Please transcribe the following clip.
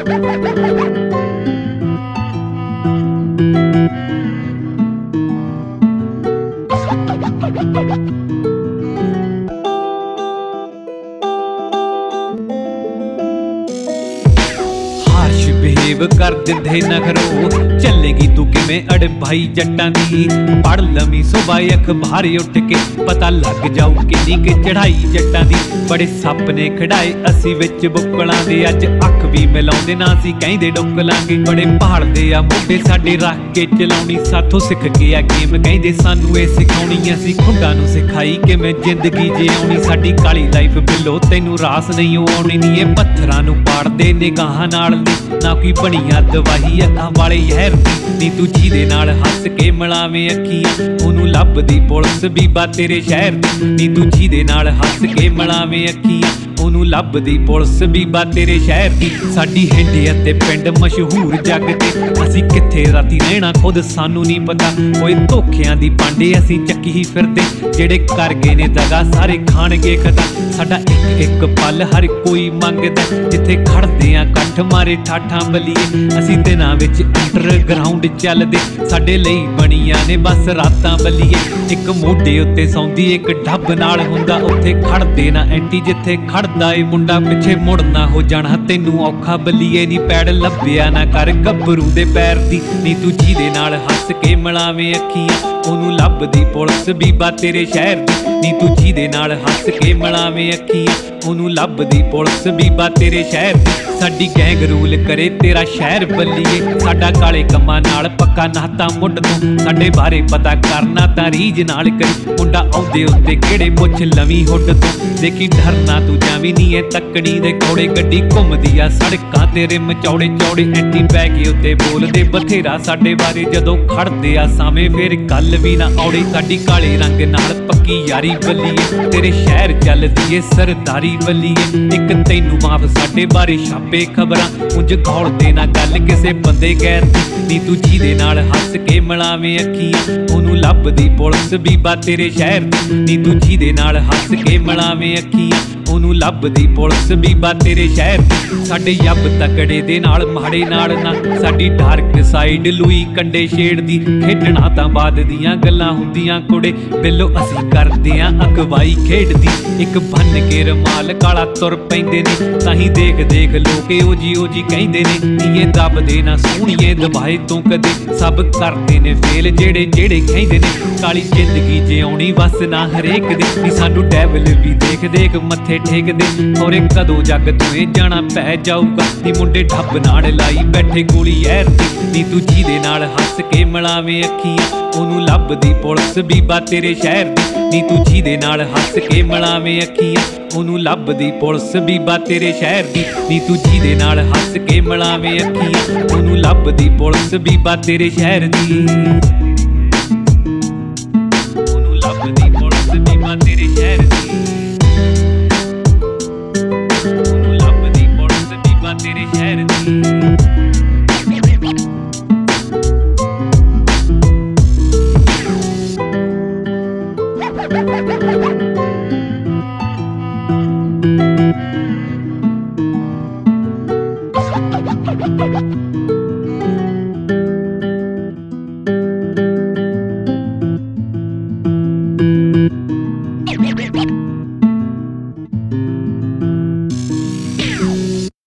हाश behave कर दिंदे नखरो चलेगी तू किवें अड़ भाई जट्टां दी। पढ़ लवी सुबह अखबार उठ के पता लग जाऊ किन्नी के चढ़ाई जट्टां दी। बड़े सप ने खड़ाए असी विच बुक्कलां दे अज अख भी मिलाउंदे ना असी कहिंदे डुक्कलांगे। बड़े भालदे आ मुंडे साडे रख के चलाउणी साथों सिख के आ गेम कहिंदे सानू ए सिखाउणी। असी खुंडां नूं सिखाई किवें जिंदगी जिउणी साडी काली लाइफ बिलो तैनूं रास नहीं आउणी नी। ए पत्थरां नूं पाड़दे निगाहां नाल ना कोई बणिया दवाही अखां वाले यहर नी। तू जीदे नाल हस के मिलावें अखियां ओनू लभदी पुलिस बीबा तेरे शहर दी। नी तू जीदे नाल हस के मिलावें अखियां ओनू लभदी पुलिस बीबा तेरे शहर दी। साडी हिंडे अते पिंड मशहूर जग ते असी कित्थे राती रहना खुद सानू नहीं पता। कोई धोखियां दी पांडे असी चक्की ही फिरदे जेड़े कर गए ने दगा सारे खाणगे खता। साडा एक एक पल हर कोई मंगदा जिथे खड़दे आ कट्ठ मारे ठाठां बलीए। असी दिनां विच अंडरग्राउंड चलदे साडे लई बणियां ने बस रातां बलीए। एक मोढे उत्ते सौंदी एक ढब नाल हुंदा उत्थे खड़दे ना एंटी जिथे खड़दा ए मुंडा। पिछे मुड़ना हो जाना तैनूं औखा बलीए नी। पैड़ लभ्या ना कर गभरू दे पैर दी। नी तू जीदे नाल हस के मिलावें अखियां ओनू लभदी पुलिस बीबा तेरे शहर दी। नी तू जीदे नाल हस के मिलावें अखियां ओनू लभदी पुलिस बीबा तेरे शहर दी। साडी गैंग रूल करे तेरा शहर बलीए। साडा काले कम्मां नाल पक्का नाता मुੱਢ तूं। साडे बारे पता करना तां रीज नाल करी मुंडा औंदे उत्ते किहड़े मुੱਛ लवी हुੱਡ तूं। देखी डरना तू जावीं नी ए तकड़ी दे कौड़े गड्डी घुमदी आ सड़कां तेरे मचौड़े चौड़े। एंटी पै के उत्ते बोलदे बथेरा साडे बारे जदों खड़दे आ साਵੇਂ फिर गल भी ना औड़े। साडी काले रंग नाल पक्की यारी बलीए तेरे शहर चलदी ए सरदारी बलीए। एक तैनूं माफ साडे बारे छापे खबरां उंज घौलदे ना गल किसे बंदे गैर दी। नी तू जीदे नाल हस के मिलावें अखियां ओनू लभदी पुलिस बीबा तेरे शहर दी। नी तू जीदे नाल हस के मिलावें अखियां ओनू लभदी पुलिस बीबा तेरे शहर दी। साडे यब तकड़े दे नाल माड़े नाल ना साडी डार्क साइड लुई कंडे छेड़दी। खेडना तां बाद दियां गल्लां हुंदियां कुड़े बिल्लो असी करदे आं अगवाई खेडदी। एक बन के रमाल काला तुर पैंदे ने ताहीं देख देख लोके ओजी ओजी कहिंदे ने। नीए दबदे ना सोहणीए दबाए तों कदे सब करदे ने फेल जेड़े जेड़े कहिंदे ने। काली जिंदगी जिउणी वस ना हरेक दे नी सानू डैवल भी देख देख मत्थे ठेकदे। औरे कदों जग तुए जाना पै जाऊगा नी मुंडे ढब नाल लाई बैठे गोली ऐर दी। नी तू जीदे नाल हस के मिलावें अखियां ओनू लभदी पुलिस बीबा तेरे शहर दी। नी तू जीदे नाल हस के मिलावें अखियां ओनू लभदी पुलिस बीबा तेरे शहर दी। नी तू जीदे नाल हस के मिलावें अखियां ओनू लभदी पुलिस बीबा तेरे शहर दी। ओनू लभदी पुलिस बीबा तेरे शहर दी। ओनू लभदी पुलिस बीबा तेरे शहर दी।